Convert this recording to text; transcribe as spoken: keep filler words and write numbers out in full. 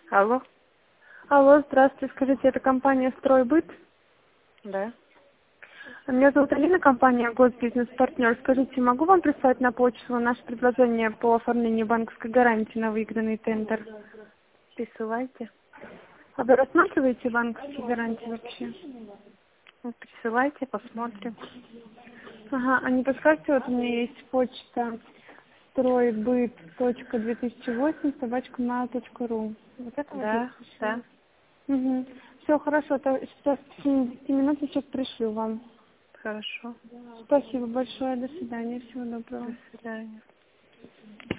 Алло. Алло, здравствуйте. Скажите, это компания «Стройбыт»? Да. Меня зовут Алина, компания «Госбизнес-партнер». Скажите, могу вам прислать на почту наше предложение по оформлению банковской гарантии на выигранный тендер? Присылайте. А вы рассматриваете банковские гарантии вообще? Ну, присылайте, посмотрим. Ага, а не подскажете, вот у меня есть почта стройбыт точка две тысячи восемь собака mail точка ру. Вот это вот Да, есть? да. Угу. Все, хорошо, то сейчас в течение десяти минут я сейчас пришлю вам. Хорошо. Спасибо большое, до свидания, всего доброго. До свидания.